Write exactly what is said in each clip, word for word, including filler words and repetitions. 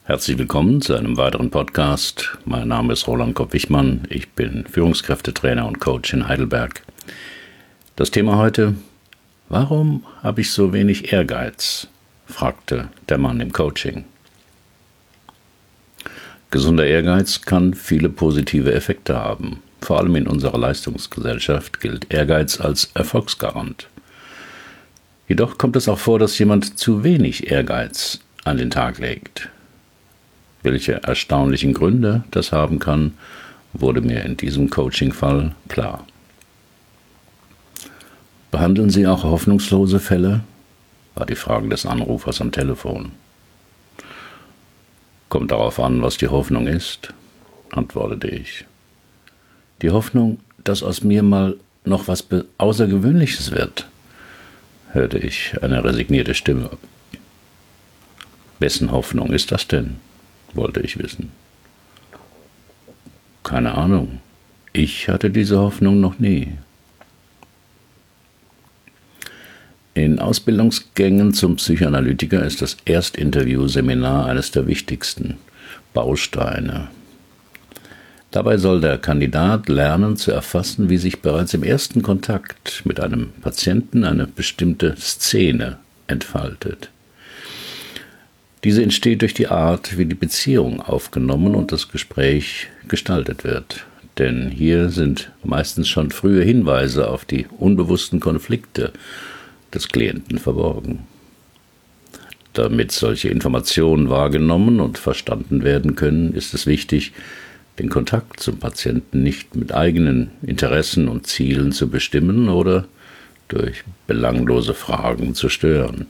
Herzlich willkommen zu einem weiteren Podcast. Mein Name ist Roland Kopp-Wichmann. Ich bin Führungskräftetrainer und Coach in Heidelberg. Das Thema heute: Warum habe ich so wenig Ehrgeiz?, fragte der Mann im Coaching. Gesunder Ehrgeiz kann viele positive Effekte haben. Vor allem in unserer Leistungsgesellschaft gilt Ehrgeiz als Erfolgsgarant. Jedoch kommt es auch vor, dass jemand zu wenig Ehrgeiz an den Tag legt. Welche erstaunlichen Gründe das haben kann, wurde mir in diesem Coaching-Fall klar. Behandeln Sie auch hoffnungslose Fälle?, war die Frage des Anrufers am Telefon. Kommt darauf an, was die Hoffnung ist, antwortete ich. Die Hoffnung, dass aus mir mal noch was Außergewöhnliches wird, hörte ich eine resignierte Stimme. Wessen Hoffnung ist das denn?, wollte ich wissen. Keine Ahnung. Ich hatte diese Hoffnung noch nie. In Ausbildungsgängen zum Psychoanalytiker ist das Erstinterview-Seminar eines der wichtigsten Bausteine. Dabei soll der Kandidat lernen zu erfassen, wie sich bereits im ersten Kontakt mit einem Patienten eine bestimmte Szene entfaltet. Diese entsteht durch die Art, wie die Beziehung aufgenommen und das Gespräch gestaltet wird. Denn hier sind meistens schon frühe Hinweise auf die unbewussten Konflikte des Klienten verborgen. Damit solche Informationen wahrgenommen und verstanden werden können, ist es wichtig, den Kontakt zum Patienten nicht mit eigenen Interessen und Zielen zu bestimmen oder durch belanglose Fragen zu stören.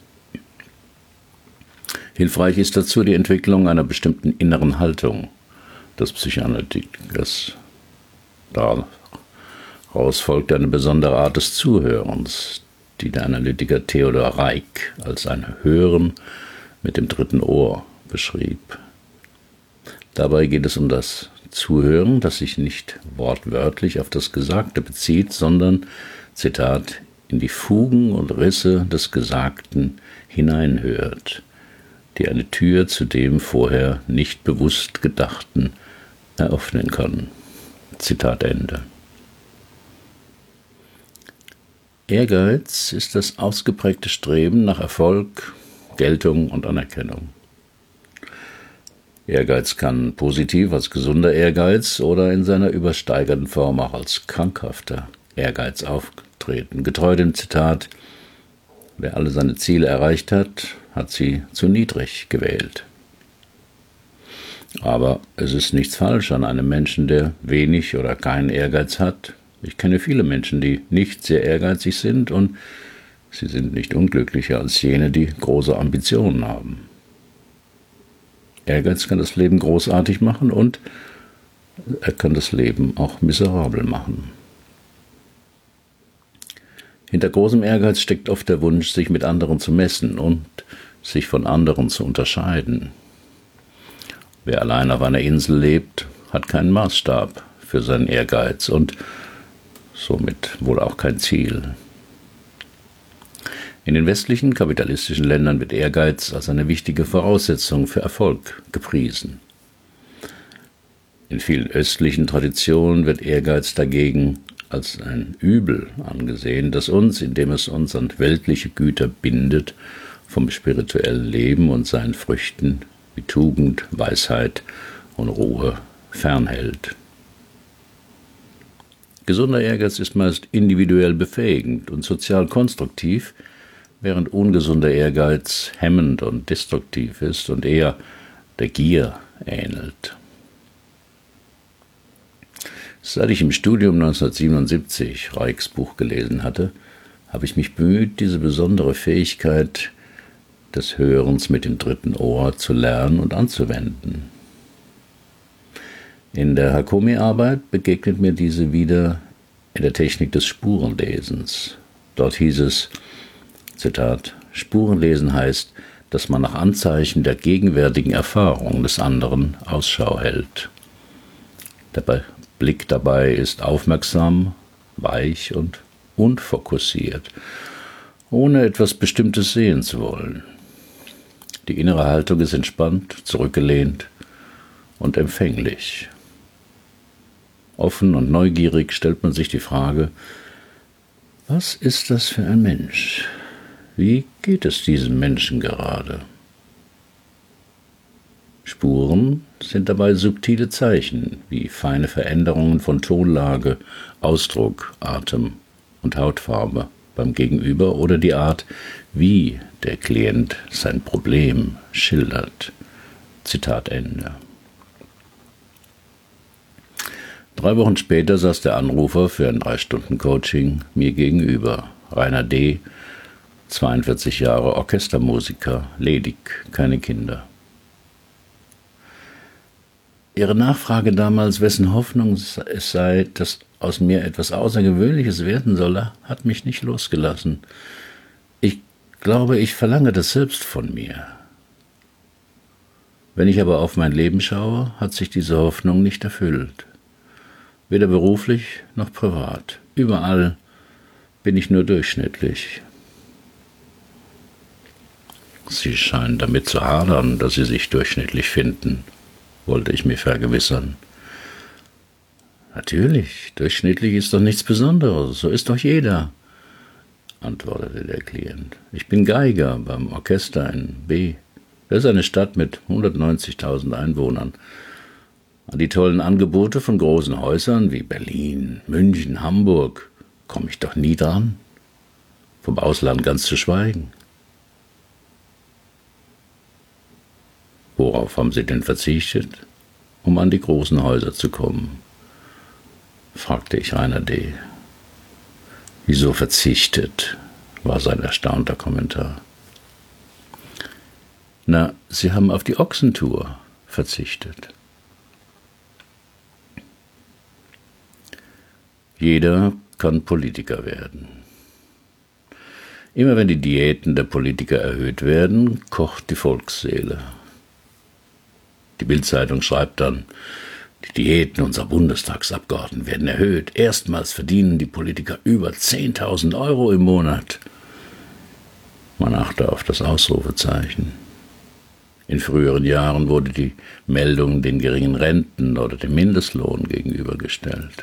Hilfreich ist dazu die Entwicklung einer bestimmten inneren Haltung des Psychoanalytikers. Daraus folgt eine besondere Art des Zuhörens, die der Analytiker Theodor Reik als ein Hören mit dem dritten Ohr beschrieb. Dabei geht es um das Zuhören, das sich nicht wortwörtlich auf das Gesagte bezieht, sondern, Zitat, in die Fugen und Risse des Gesagten hineinhört, die eine Tür zu dem vorher nicht bewusst Gedachten eröffnen kann. Zitat Ende. Ehrgeiz ist das ausgeprägte Streben nach Erfolg, Geltung und Anerkennung. Ehrgeiz kann positiv als gesunder Ehrgeiz oder in seiner übersteigerten Form auch als krankhafter Ehrgeiz auftreten. Getreu dem Zitat: Wer alle seine Ziele erreicht hat, hat sie zu niedrig gewählt. Aber es ist nichts falsch an einem Menschen, der wenig oder keinen Ehrgeiz hat. Ich kenne viele Menschen, die nicht sehr ehrgeizig sind, und sie sind nicht unglücklicher als jene, die große Ambitionen haben. Ehrgeiz kann das Leben großartig machen und er kann das Leben auch miserabel machen. Hinter großem Ehrgeiz steckt oft der Wunsch, sich mit anderen zu messen und sich von anderen zu unterscheiden. Wer allein auf einer Insel lebt, hat keinen Maßstab für seinen Ehrgeiz und somit wohl auch kein Ziel. In den westlichen kapitalistischen Ländern wird Ehrgeiz als eine wichtige Voraussetzung für Erfolg gepriesen. In vielen östlichen Traditionen wird Ehrgeiz dagegen als ein Übel angesehen, das uns, indem es uns an weltliche Güter bindet, vom spirituellen Leben und seinen Früchten wie Tugend, Weisheit und Ruhe fernhält. Gesunder Ehrgeiz ist meist individuell befähigend und sozial konstruktiv, während ungesunder Ehrgeiz hemmend und destruktiv ist und eher der Gier ähnelt. Seit ich im Studium neunzehnhundertsiebenundsiebzig Reiks Buch gelesen hatte, habe ich mich bemüht, diese besondere Fähigkeit des Hörens mit dem dritten Ohr zu lernen und anzuwenden. In der Hakomi-Arbeit begegnet mir diese wieder in der Technik des Spurenlesens. Dort hieß es, Zitat, Spurenlesen heißt, dass man nach Anzeichen der gegenwärtigen Erfahrung des anderen Ausschau hält. Der Blick dabei ist aufmerksam, weich und unfokussiert, ohne etwas Bestimmtes sehen zu wollen. Die innere Haltung ist entspannt, zurückgelehnt und empfänglich. Offen und neugierig stellt man sich die Frage: Was ist das für ein Mensch? Wie geht es diesem Menschen gerade? Spuren sind dabei subtile Zeichen, wie feine Veränderungen von Tonlage, Ausdruck, Atem und Hautfarbe beim Gegenüber oder die Art, wie der Klient sein Problem schildert. Zitat Ende. Drei Wochen später saß der Anrufer für ein drei Stunden Coaching mir gegenüber. Rainer D., zweiundvierzig Jahre, Orchestermusiker, ledig, keine Kinder. Ihre Nachfrage damals, wessen Hoffnung es sei, dass aus mir etwas Außergewöhnliches werden solle, hat mich nicht losgelassen. Ich glaube, ich verlange das selbst von mir. Wenn ich aber auf mein Leben schaue, hat sich diese Hoffnung nicht erfüllt. Weder beruflich noch privat. Überall bin ich nur durchschnittlich. Sie scheinen damit zu hadern, dass Sie sich durchschnittlich finden, wollte ich mir vergewissern. Natürlich, durchschnittlich ist doch nichts Besonderes, so ist doch jeder, antwortete der Klient. Ich bin Geiger beim Orchester in B. Das ist eine Stadt mit hundertneunzigtausend Einwohnern. An die tollen Angebote von großen Häusern wie Berlin, München, Hamburg komme ich doch nie dran. Vom Ausland ganz zu schweigen. Worauf haben Sie denn verzichtet, um an die großen Häuser zu kommen? Fragte ich Rainer D. Wieso verzichtet? War sein erstaunter Kommentar. Na, Sie haben auf die Ochsentour verzichtet. Jeder kann Politiker werden. Immer wenn die Diäten der Politiker erhöht werden, kocht die Volksseele. Die Bild-Zeitung schreibt dann, die Diäten unserer Bundestagsabgeordneten werden erhöht. Erstmals verdienen die Politiker über zehntausend Euro im Monat. Man achte auf das Ausrufezeichen. In früheren Jahren wurde die Meldung den geringen Renten oder dem Mindestlohn gegenübergestellt.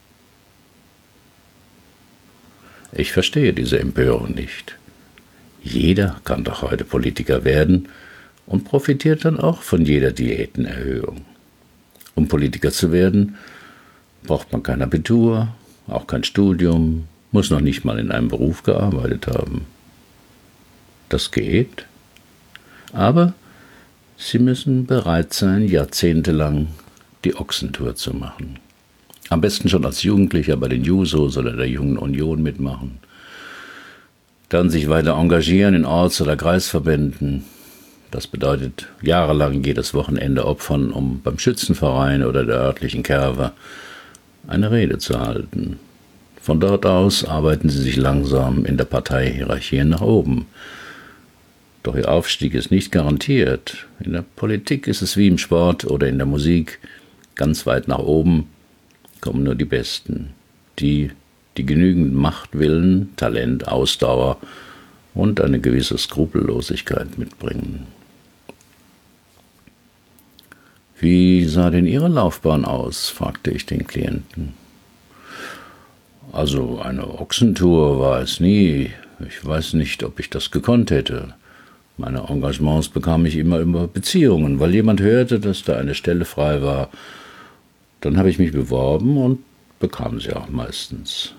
Ich verstehe diese Empörung nicht. Jeder kann doch heute Politiker werden und profitiert dann auch von jeder Diätenerhöhung. Um Politiker zu werden, braucht man kein Abitur, auch kein Studium, muss noch nicht mal in einem Beruf gearbeitet haben. Das geht, aber Sie müssen bereit sein, jahrzehntelang die Ochsentour zu machen. Am besten schon als Jugendlicher bei den Jusos oder der Jungen Union mitmachen. Dann sich weiter engagieren in Orts- oder Kreisverbänden. Das bedeutet jahrelang jedes Wochenende opfern, um beim Schützenverein oder der örtlichen Kerwe eine Rede zu halten. Von dort aus arbeiten sie sich langsam in der Parteihierarchie nach oben. Doch ihr Aufstieg ist nicht garantiert. In der Politik ist es wie im Sport oder in der Musik. Ganz weit nach oben kommen nur die Besten. Die, die genügend Machtwillen, Talent, Ausdauer und eine gewisse Skrupellosigkeit mitbringen. Wie sah denn Ihre Laufbahn aus? Fragte ich den Klienten. Also eine Ochsentour war es nie. Ich weiß nicht, ob ich das gekonnt hätte. Meine Engagements bekam ich immer über Beziehungen, weil jemand hörte, dass da eine Stelle frei war. Dann habe ich mich beworben und bekam sie auch meistens.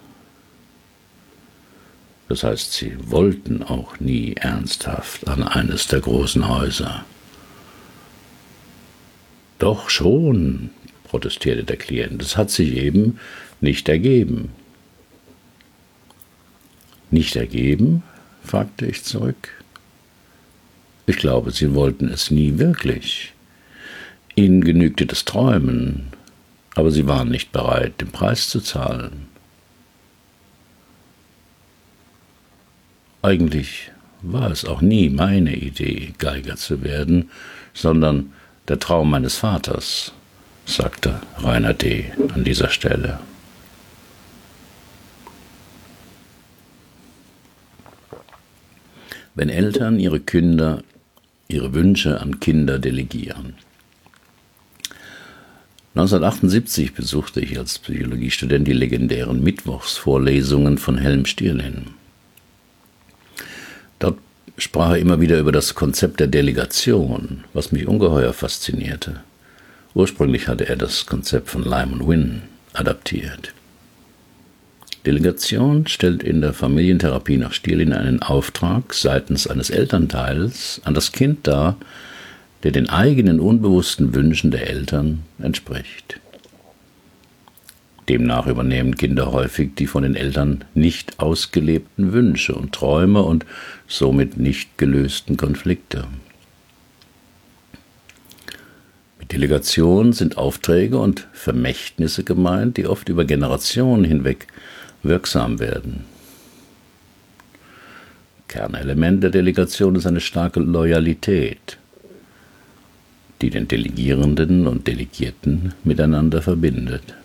Das heißt, Sie wollten auch nie ernsthaft an eines der großen Häuser. Doch schon, protestierte der Klient, es hat sich eben nicht ergeben. Nicht ergeben? Fragte ich zurück. Ich glaube, Sie wollten es nie wirklich. Ihnen genügte das Träumen, aber Sie waren nicht bereit, den Preis zu zahlen. Eigentlich war es auch nie meine Idee, Geiger zu werden, sondern der Traum meines Vaters, sagte Rainer D. an dieser Stelle. Wenn Eltern ihre Kinder ihre Wünsche an Kinder delegieren. neunzehnhundertachtundsiebzig besuchte ich als Psychologiestudent die legendären Mittwochsvorlesungen von Helm Stirlin. Dort sprach er immer wieder über das Konzept der Delegation, was mich ungeheuer faszinierte. Ursprünglich hatte er das Konzept von Lyman Wynne adaptiert. Delegation stellt in der Familientherapie nach Stirlin einen Auftrag seitens eines Elternteils an das Kind dar, der den eigenen unbewussten Wünschen der Eltern entspricht. Demnach übernehmen Kinder häufig die von den Eltern nicht ausgelebten Wünsche und Träume und somit nicht gelösten Konflikte. Mit Delegation sind Aufträge und Vermächtnisse gemeint, die oft über Generationen hinweg wirksam werden. Kernelement der Delegation ist eine starke Loyalität, die den Delegierenden und Delegierten miteinander verbindet.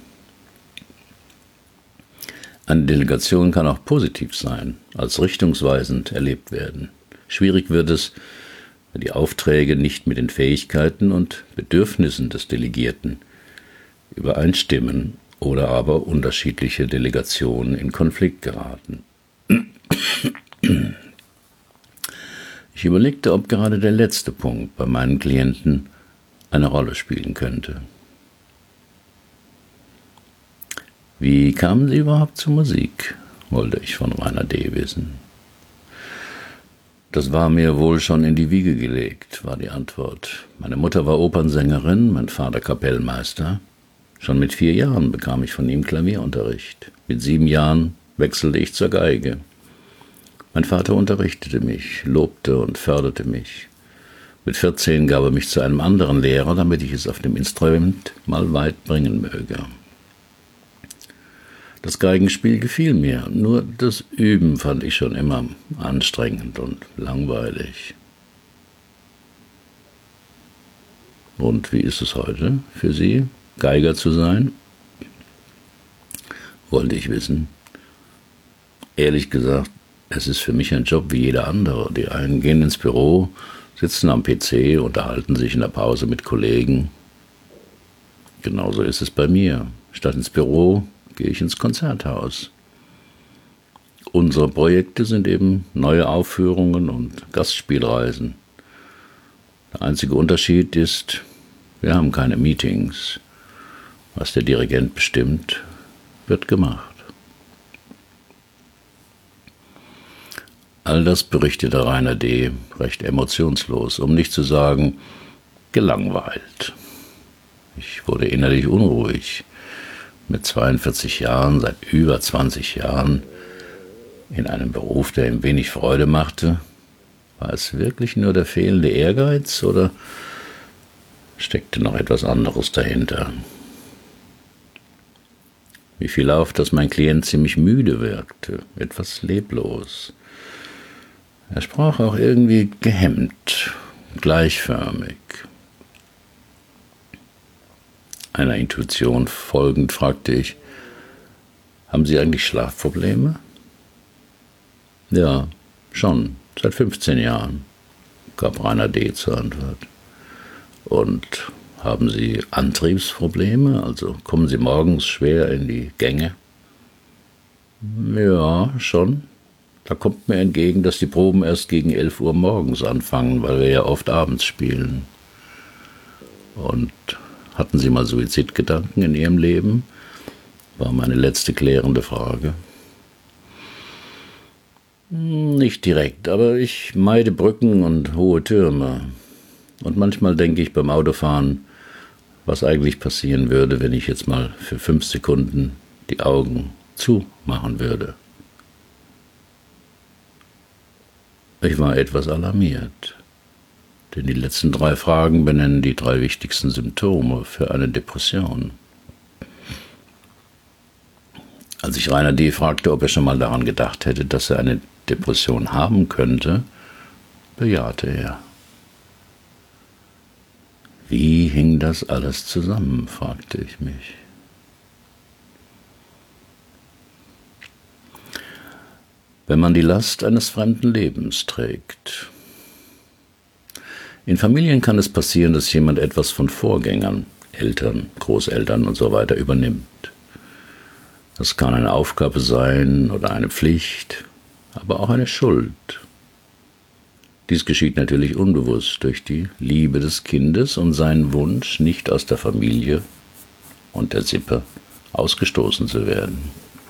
Eine Delegation kann auch positiv sein, als richtungsweisend erlebt werden. Schwierig wird es, wenn die Aufträge nicht mit den Fähigkeiten und Bedürfnissen des Delegierten übereinstimmen oder aber unterschiedliche Delegationen in Konflikt geraten. Ich überlegte, ob gerade der letzte Punkt bei meinen Klienten eine Rolle spielen könnte. Wie kamen Sie überhaupt zur Musik, wollte ich von Rainer D. wissen. Das war mir wohl schon in die Wiege gelegt, war die Antwort. Meine Mutter war Opernsängerin, mein Vater Kapellmeister. Schon mit vier Jahren bekam ich von ihm Klavierunterricht. Mit sieben Jahren wechselte ich zur Geige. Mein Vater unterrichtete mich, lobte und förderte mich. Mit vierzehn gab er mich zu einem anderen Lehrer, damit ich es auf dem Instrument mal weit bringen möge. Das Geigenspiel gefiel mir, nur das Üben fand ich schon immer anstrengend und langweilig. Und wie ist es heute für Sie, Geiger zu sein? Wollte ich wissen. Ehrlich gesagt, es ist für mich ein Job wie jeder andere. Die einen gehen ins Büro, sitzen am P C, unterhalten sich in der Pause mit Kollegen. Genauso ist es bei mir. Statt ins Büro gehe ich ins Konzerthaus. Unsere Projekte sind eben neue Aufführungen und Gastspielreisen. Der einzige Unterschied ist, wir haben keine Meetings. Was der Dirigent bestimmt, wird gemacht. All das berichtete Rainer D. recht emotionslos, um nicht zu sagen, gelangweilt. Ich wurde innerlich unruhig. Mit zweiundvierzig Jahren, seit über zwanzig Jahren, in einem Beruf, der ihm wenig Freude machte, war es wirklich nur der fehlende Ehrgeiz oder steckte noch etwas anderes dahinter? Mir fiel auf, dass mein Klient ziemlich müde wirkte, etwas leblos. Er sprach auch irgendwie gehemmt, gleichförmig. Einer Intuition folgend fragte ich, haben Sie eigentlich Schlafprobleme? Ja, schon, seit fünfzehn Jahren, gab Rainer D. zur Antwort. Und haben Sie Antriebsprobleme, also kommen Sie morgens schwer in die Gänge? Ja, schon. Da kommt mir entgegen, dass die Proben erst gegen elf Uhr morgens anfangen, weil wir ja oft abends spielen. Und hatten Sie mal Suizidgedanken in Ihrem Leben? War meine letzte klärende Frage. Nicht direkt, aber ich meide Brücken und hohe Türme. Und manchmal denke ich beim Autofahren, was eigentlich passieren würde, wenn ich jetzt mal für fünf Sekunden die Augen zumachen würde. Ich war etwas alarmiert, denn die letzten drei Fragen benennen die drei wichtigsten Symptome für eine Depression. Als ich Rainer D. fragte, ob er schon mal daran gedacht hätte, dass er eine Depression haben könnte, bejahte er. Wie hing das alles zusammen, fragte ich mich. Wenn man die Last eines fremden Lebens trägt. In Familien kann es passieren, dass jemand etwas von Vorgängern, Eltern, Großeltern und so weiter übernimmt. Das kann eine Aufgabe sein oder eine Pflicht, aber auch eine Schuld. Dies geschieht natürlich unbewusst durch die Liebe des Kindes und seinen Wunsch, nicht aus der Familie und der Sippe ausgestoßen zu werden.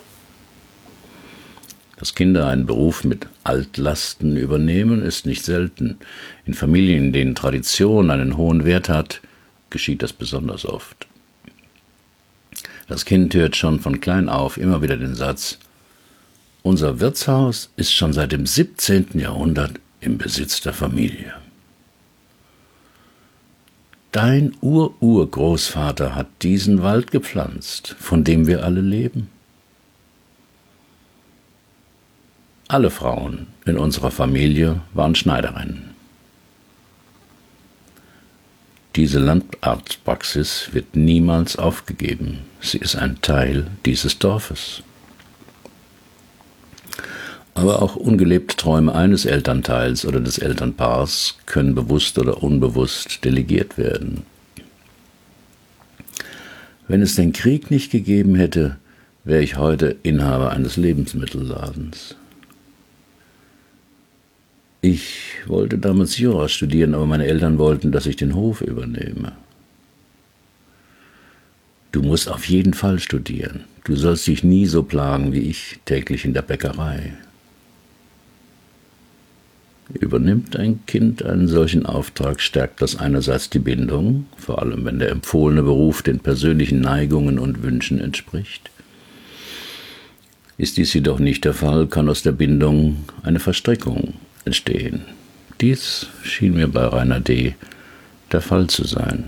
Dass Kinder einen Beruf mit Altlasten übernehmen, ist nicht selten. In Familien, in denen Tradition einen hohen Wert hat, geschieht das besonders oft. Das Kind hört schon von klein auf immer wieder den Satz: Unser Wirtshaus ist schon seit dem siebzehnten Jahrhundert im Besitz der Familie. Dein Ur-Urgroßvater hat diesen Wald gepflanzt, von dem wir alle leben. Alle Frauen in unserer Familie waren Schneiderinnen. Diese Landarztpraxis wird niemals aufgegeben. Sie ist ein Teil dieses Dorfes. Aber auch ungelebte Träume eines Elternteils oder des Elternpaars können bewusst oder unbewusst delegiert werden. Wenn es den Krieg nicht gegeben hätte, wäre ich heute Inhaber eines Lebensmittelladens. Ich wollte damals Jura studieren, aber meine Eltern wollten, dass ich den Hof übernehme. Du musst auf jeden Fall studieren. Du sollst dich nie so plagen wie ich täglich in der Bäckerei. Übernimmt ein Kind einen solchen Auftrag, stärkt das einerseits die Bindung, vor allem wenn der empfohlene Beruf den persönlichen Neigungen und Wünschen entspricht. Ist dies jedoch nicht der Fall, kann aus der Bindung eine Verstrickung entstehen. Dies schien mir bei Rainer D. der Fall zu sein.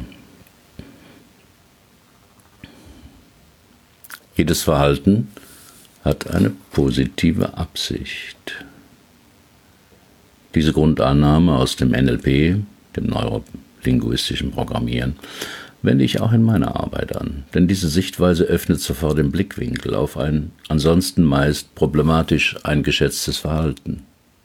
Jedes Verhalten hat eine positive Absicht. Diese Grundannahme aus dem N L P, dem neurolinguistischen Programmieren, wende ich auch in meiner Arbeit an, denn diese Sichtweise öffnet sofort den Blickwinkel auf ein ansonsten meist problematisch eingeschätztes Verhalten.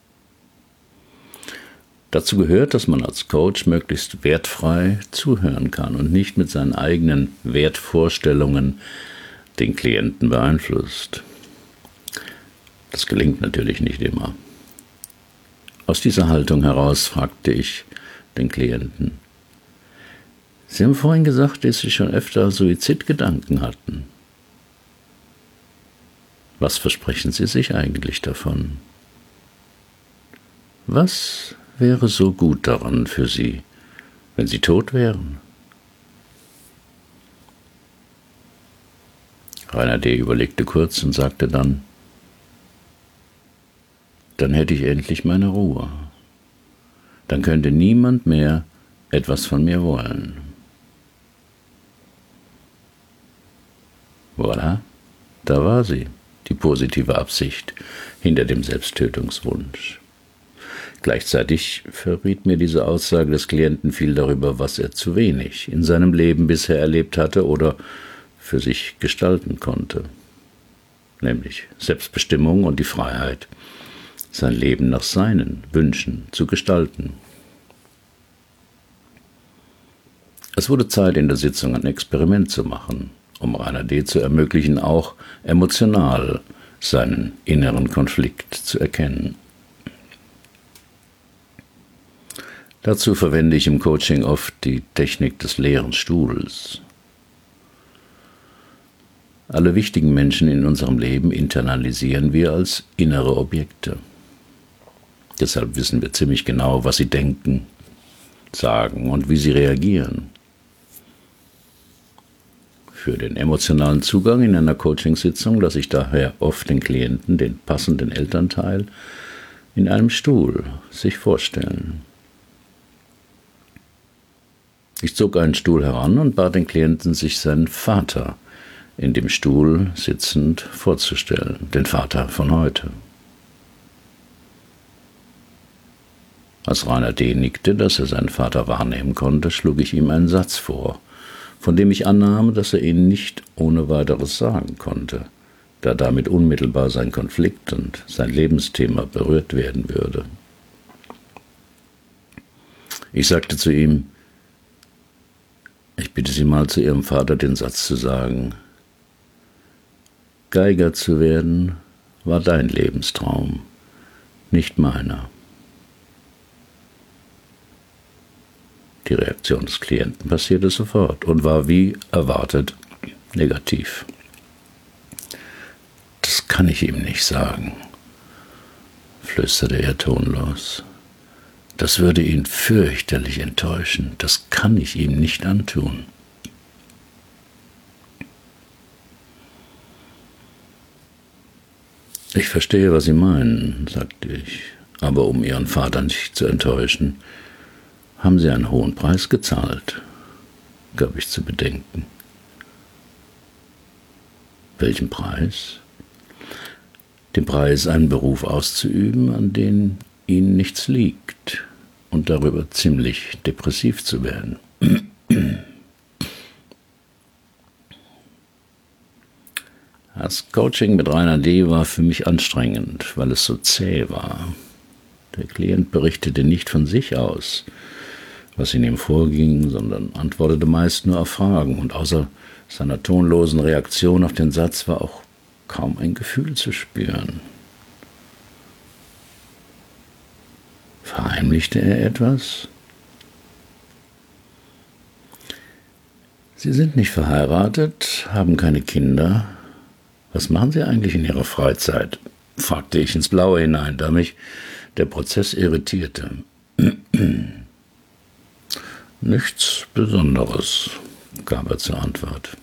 Dazu gehört, dass man als Coach möglichst wertfrei zuhören kann und nicht mit seinen eigenen Wertvorstellungen den Klienten beeinflusst. Das gelingt natürlich nicht immer. Aus dieser Haltung heraus fragte ich den Klienten: Sie haben vorhin gesagt, dass Sie schon öfter Suizidgedanken hatten. Was versprechen Sie sich eigentlich davon? Was wäre so gut daran für Sie, wenn Sie tot wären? Rainer D. überlegte kurz und sagte dann: Dann hätte ich endlich meine Ruhe. Dann könnte niemand mehr etwas von mir wollen. Voilà, da war sie, die positive Absicht hinter dem Selbsttötungswunsch. Gleichzeitig verriet mir diese Aussage des Klienten viel darüber, was er zu wenig in seinem Leben bisher erlebt hatte oder für sich gestalten konnte, nämlich Selbstbestimmung und die Freiheit, sein Leben nach seinen Wünschen zu gestalten. Es wurde Zeit, in der Sitzung ein Experiment zu machen, um Rainer D. zu ermöglichen, auch emotional seinen inneren Konflikt zu erkennen. Dazu verwende ich im Coaching oft die Technik des leeren Stuhls. Alle wichtigen Menschen in unserem Leben internalisieren wir als innere Objekte. Deshalb wissen wir ziemlich genau, was sie denken, sagen und wie sie reagieren. Für den emotionalen Zugang in einer Coachingsitzung lasse ich daher oft den Klienten den passenden Elternteil in einem Stuhl sich vorstellen. Ich zog einen Stuhl heran und bat den Klienten, sich seinen Vater in dem Stuhl sitzend vorzustellen, den Vater von heute. Als Rainer D. nickte, dass er seinen Vater wahrnehmen konnte, schlug ich ihm einen Satz vor, von dem ich annahm, dass er ihn nicht ohne weiteres sagen konnte, da damit unmittelbar sein Konflikt und sein Lebensthema berührt werden würde. Ich sagte zu ihm: Ich bitte Sie mal, zu Ihrem Vater den Satz zu sagen: Geiger zu werden war dein Lebenstraum, nicht meiner. Die Reaktion des Klienten passierte sofort und war wie erwartet negativ. Das kann ich ihm nicht sagen, flüsterte er tonlos. Das würde ihn fürchterlich enttäuschen. Das kann ich ihm nicht antun. Ich verstehe, was Sie meinen, sagte ich, aber um Ihren Vater nicht zu enttäuschen, haben Sie einen hohen Preis gezahlt, gab ich zu bedenken. Welchen Preis? Den Preis, einen Beruf auszuüben, an den Ihnen nichts liegt und darüber ziemlich depressiv zu werden. Das Coaching mit Rainer D. war für mich anstrengend, weil es so zäh war. Der Klient berichtete nicht von sich aus, was in ihm vorging, sondern antwortete meist nur auf Fragen, und außer seiner tonlosen Reaktion auf den Satz war auch kaum ein Gefühl zu spüren. Verheimlichte er etwas? Sie sind nicht verheiratet, haben keine Kinder. Was machen Sie eigentlich in Ihrer Freizeit? Fragte ich ins Blaue hinein, da mich der Prozess irritierte. Nichts Besonderes, gab er zur Antwort.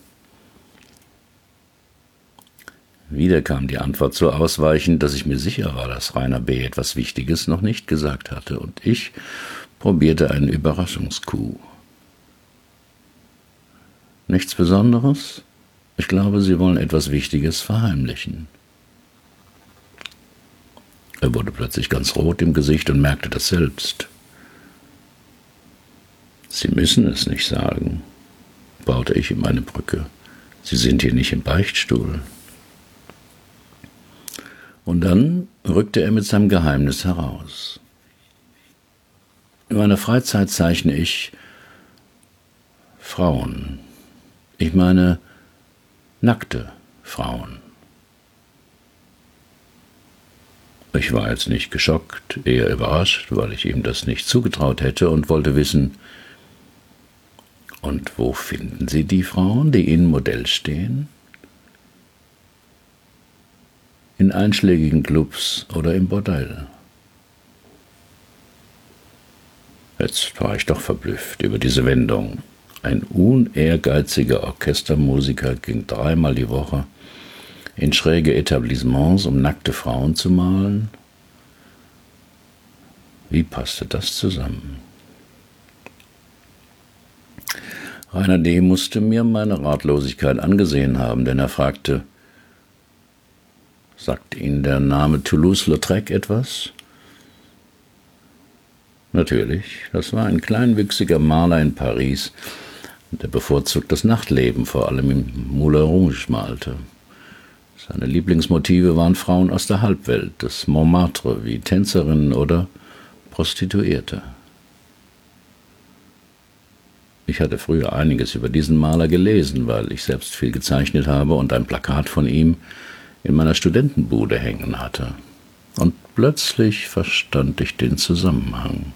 Wieder kam die Antwort so ausweichend, dass ich mir sicher war, dass Rainer B. etwas Wichtiges noch nicht gesagt hatte, und ich probierte einen Überraschungscoup. Nichts Besonderes? Ich glaube, Sie wollen etwas Wichtiges verheimlichen. Er wurde plötzlich ganz rot im Gesicht und merkte das selbst. Sie müssen es nicht sagen, baute ich ihm eine Brücke. Sie sind hier nicht im Beichtstuhl. Und dann rückte er mit seinem Geheimnis heraus. In meiner Freizeit zeichne ich Frauen. Ich meine nackte Frauen. Ich war jetzt nicht geschockt, eher überrascht, weil ich ihm das nicht zugetraut hätte, und wollte wissen: Und wo finden Sie die Frauen, die Ihnen Modell stehen? In einschlägigen Clubs oder im Bordell? Jetzt war ich doch verblüfft über diese Wendung. Ein unehrgeiziger Orchestermusiker ging dreimal die Woche in schräge Etablissements, um nackte Frauen zu malen. Wie passte das zusammen? Rainer D. musste mir meine Ratlosigkeit angesehen haben, denn er fragte: Sagt Ihnen der Name Toulouse-Lautrec etwas? Natürlich, das war ein kleinwüchsiger Maler in Paris, der bevorzugt das Nachtleben, vor allem im Moulin Rouge malte. Seine Lieblingsmotive waren Frauen aus der Halbwelt, des Montmartre, wie Tänzerinnen oder Prostituierte. Ich hatte früher einiges über diesen Maler gelesen, weil ich selbst viel gezeichnet habe und ein Plakat von ihm in meiner Studentenbude hängen hatte. Und plötzlich verstand ich den Zusammenhang.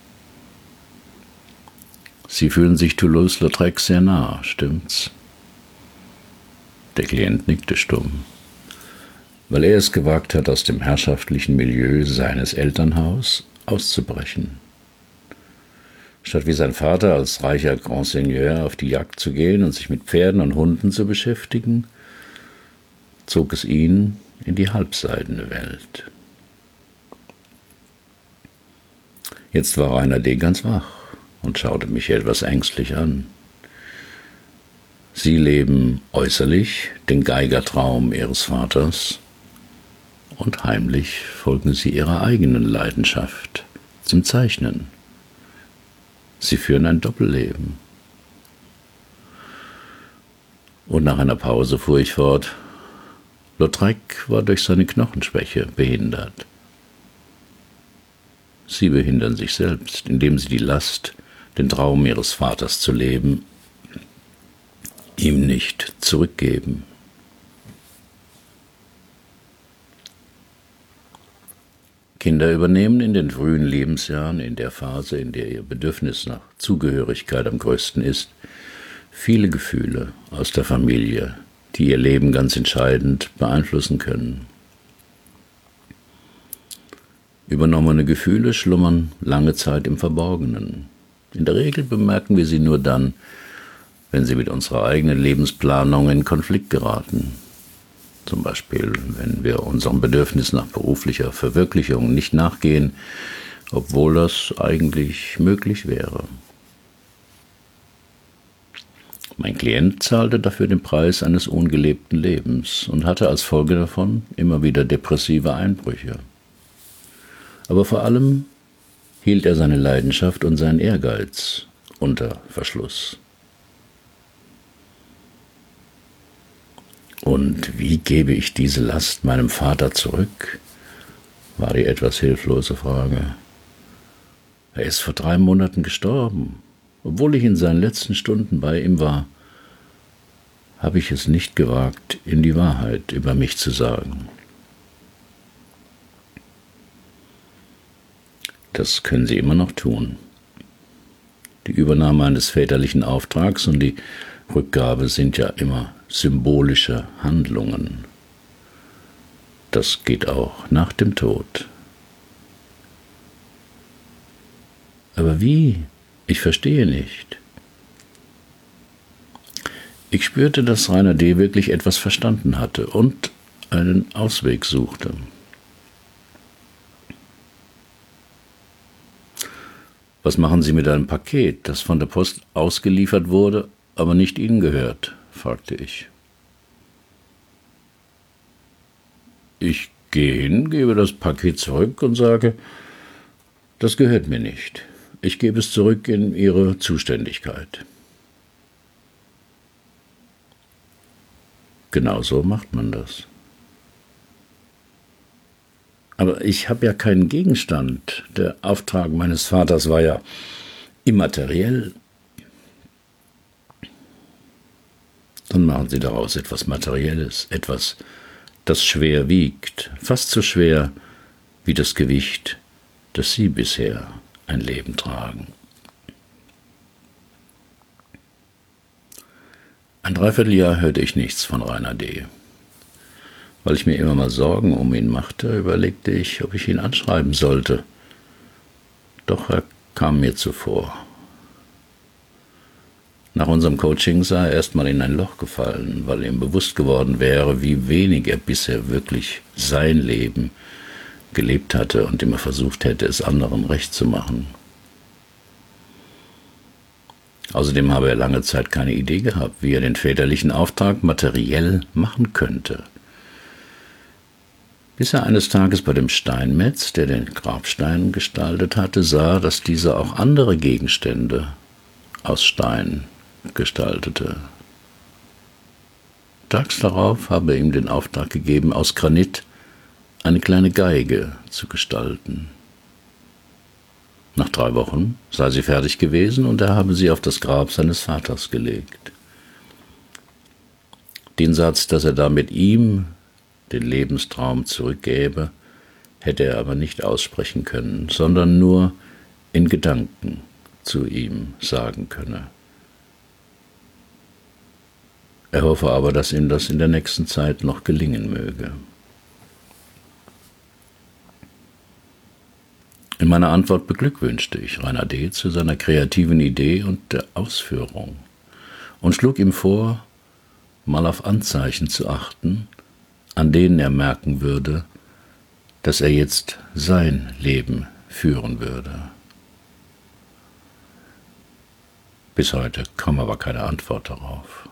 Sie fühlen sich Toulouse-Lautrec sehr nah, stimmt's? Der Klient nickte stumm, weil er es gewagt hat, aus dem herrschaftlichen Milieu seines Elternhauses auszubrechen. Statt wie sein Vater als reicher Grand Seigneur auf die Jagd zu gehen und sich mit Pferden und Hunden zu beschäftigen, zog es ihn in die halbseidene Welt. Jetzt war Rainer D. ganz wach und schaute mich etwas ängstlich an. Sie leben äußerlich den Geigertraum ihres Vaters und heimlich folgen sie ihrer eigenen Leidenschaft zum Zeichnen. Sie führen ein Doppelleben. Und nach einer Pause fuhr ich fort: Lautrec war durch seine Knochenschwäche behindert. Sie behindern sich selbst, indem sie die Last, den Traum ihres Vaters zu leben, ihm nicht zurückgeben. Kinder übernehmen in den frühen Lebensjahren, in der Phase, in der ihr Bedürfnis nach Zugehörigkeit am größten ist, viele Gefühle aus der Familie, die ihr Leben ganz entscheidend beeinflussen können. Übernommene Gefühle schlummern lange Zeit im Verborgenen. In der Regel bemerken wir sie nur dann, wenn sie mit unserer eigenen Lebensplanung in Konflikt geraten. Zum Beispiel, wenn wir unserem Bedürfnis nach beruflicher Verwirklichung nicht nachgehen, obwohl das eigentlich möglich wäre. Mein Klient zahlte dafür den Preis eines ungelebten Lebens und hatte als Folge davon immer wieder depressive Einbrüche. Aber vor allem hielt er seine Leidenschaft und seinen Ehrgeiz unter Verschluss. Und wie gebe ich diese Last meinem Vater zurück? War die etwas hilflose Frage. Er ist vor drei Monaten gestorben. Obwohl ich in seinen letzten Stunden bei ihm war, habe ich es nicht gewagt, ihm die Wahrheit über mich zu sagen. Das können Sie immer noch tun. Die Übernahme eines väterlichen Auftrags und die Rückgabe sind ja immer symbolische Handlungen. Das geht auch nach dem Tod. Aber wie? Ich verstehe nicht. Ich spürte, dass Rainer D. wirklich etwas verstanden hatte und einen Ausweg suchte. Was machen Sie mit einem Paket, das von der Post ausgeliefert wurde, aber nicht Ihnen gehört? Fragte ich. Ich gehe hin, gebe das Paket zurück und sage, das gehört mir nicht. Ich gebe es zurück in Ihre Zuständigkeit. Genau so macht man das. Aber ich habe ja keinen Gegenstand. Der Auftrag meines Vaters war ja immateriell. Dann machen Sie daraus etwas Materielles, etwas, das schwer wiegt, fast so schwer wie das Gewicht, das Sie bisher ein Leben tragen. Ein Dreivierteljahr hörte ich nichts von Rainer D. Weil ich mir immer mal Sorgen um ihn machte, überlegte ich, ob ich ihn anschreiben sollte. Doch er kam mir zuvor. Nach unserem Coaching sei er erstmal in ein Loch gefallen, weil ihm bewusst geworden wäre, wie wenig er bisher wirklich sein Leben gelebt hatte und immer versucht hätte, es anderen recht zu machen. Außerdem habe er lange Zeit keine Idee gehabt, wie er den väterlichen Auftrag materiell machen könnte. Bis er eines Tages bei dem Steinmetz, der den Grabstein gestaltet hatte, sah, dass dieser auch andere Gegenstände aus Stein gestaltete. Tags darauf habe er ihm den Auftrag gegeben, aus Granit eine kleine Geige zu gestalten. Nach drei Wochen sei sie fertig gewesen und er habe sie auf das Grab seines Vaters gelegt. Den Satz, dass er damit ihm den Lebenstraum zurückgäbe, hätte er aber nicht aussprechen können, sondern nur in Gedanken zu ihm sagen könne. Er hoffe aber, dass ihm das in der nächsten Zeit noch gelingen möge. In meiner Antwort beglückwünschte ich Rainer D. zu seiner kreativen Idee und der Ausführung und schlug ihm vor, mal auf Anzeichen zu achten, an denen er merken würde, dass er jetzt sein Leben führen würde. Bis heute kam aber keine Antwort darauf.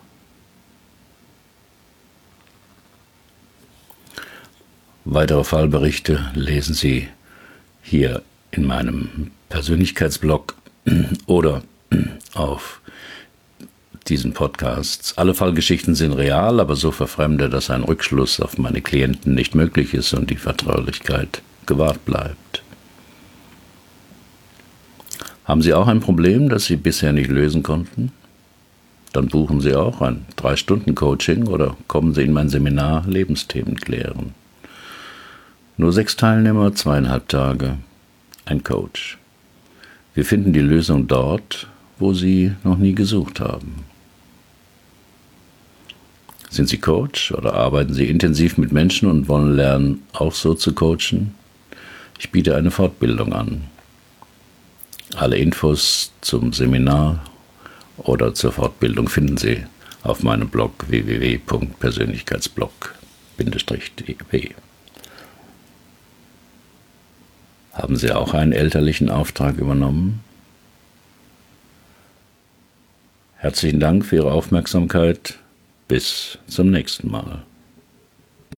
Weitere Fallberichte lesen Sie hier in meinem Persönlichkeitsblog oder auf diesen Podcasts. Alle Fallgeschichten sind real, aber so verfremdet, dass ein Rückschluss auf meine Klienten nicht möglich ist und die Vertraulichkeit gewahrt bleibt. Haben Sie auch ein Problem, das Sie bisher nicht lösen konnten? Dann buchen Sie auch ein drei Stunden Coaching oder kommen Sie in mein Seminar Lebensthemen klären. Nur sechs Teilnehmer, zweieinhalb Tage, ein Coach. Wir finden die Lösung dort, wo Sie noch nie gesucht haben. Sind Sie Coach oder arbeiten Sie intensiv mit Menschen und wollen lernen, auch so zu coachen? Ich biete eine Fortbildung an. Alle Infos zum Seminar oder zur Fortbildung finden Sie auf meinem Blog w w w punkt persönlichkeitsblog bindestrich d e. Haben Sie auch einen elterlichen Auftrag übernommen? Herzlichen Dank für Ihre Aufmerksamkeit. Bis zum nächsten Mal.